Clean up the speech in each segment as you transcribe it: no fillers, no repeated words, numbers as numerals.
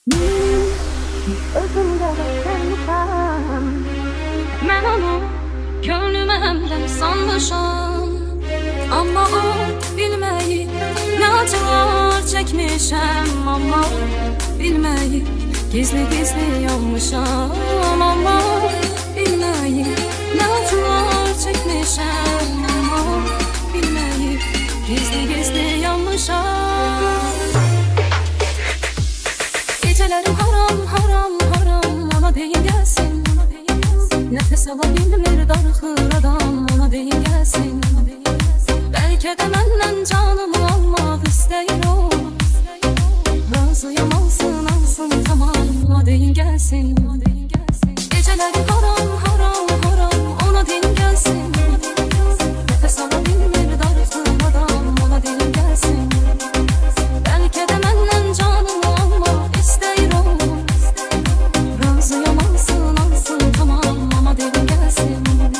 Özümdə də sevmişəm. Mən onu könlümə həmdən sanmışam. Amma o bilməyib nə acılar çəkmişəm. Amma bilməyib gizli-gizli yanmışam. Amma bilməyib nə acılar çəkmişəm. Amma bilməyib gizli-gizli yanmışam. Gecələrim haram, haram, haram, ona deyin gəlsin. Nəfəs ala bilmir, darıxır adam, ona deyin gəlsin. Bəlkə də məndən canımı almaq istəyir o. Razıyam, alsın, alsın, tamam, ona deyin gəlsin. Gecələrim haram, haram, haram, ona deyin gəlsin. Nəfəs ala bilmir, darıxır adam, ona deyin gəlsin. Bəlkə də məndən canımı almaq istəyir o. Razıyam, alsın, alsın, tamam, ama deyin gəlsin.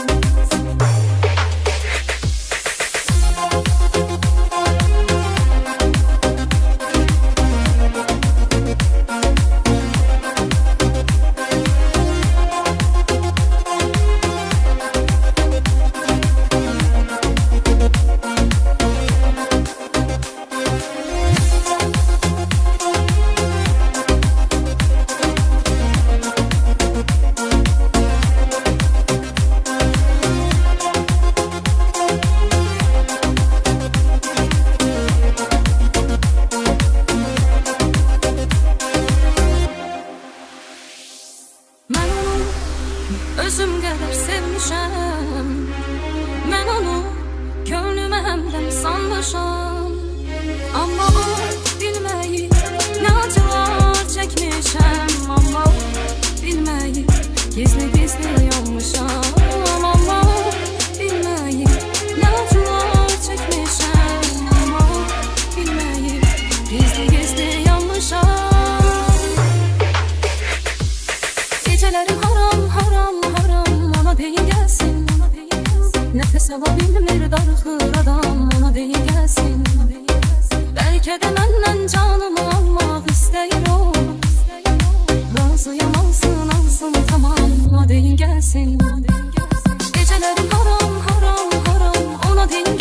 Özüm qədər sevmişəm. Mən onu könlümə həmdən sanmışam. Amma o bilməyib nə acılar çəkmişəm. Amma bilməyib gizli-gizli yanmışam. Amma bilməyib nə acılar çəkmişəm. Amma bilməyib gizli-gizli yanmışam. Gecələrim haram, haram, haram, ona deyin gəlsin. Nəfəs ala bilmir, darıxır adam, ona deyin gəlsin. Bəlkə də məndən canımı almaq istəyir o. Razıyam, alsın, alsın, tamam, ona deyin gəlsin. Gecələrim haram, haram, haram, ona deyin gəlsin.